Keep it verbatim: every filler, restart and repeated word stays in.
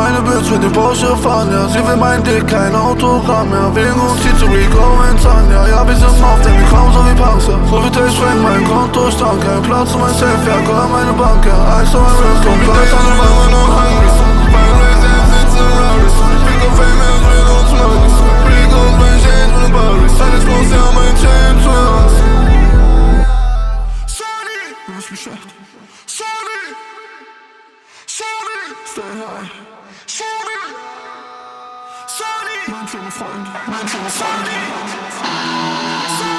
meine Bitch mit dem Porsche fahren, ja. Sie will mein Dick, kein Autogramm, ja. Wegen uns zieht zu Rico ins an, ja. Ja, wir sind auf, denn wir kommen so wie Panzer. So wie Taste Frank, mein Kontostand, kein Platz für mein Safe, ja. Komm meine Bank, ja. Eis auf mein Wrist, und Preis an der Wand, noch hungry. Beim Race, er sitzt in Rarys. Pick up famous with uns Money. Rico und mein Change mit den Barries. Alles muss ja mein Change für uns. Sorry, du bist schlecht. Sorry, sorry, stay high. Sorry, sorry, mein schöner Freund, mein schöner Freund.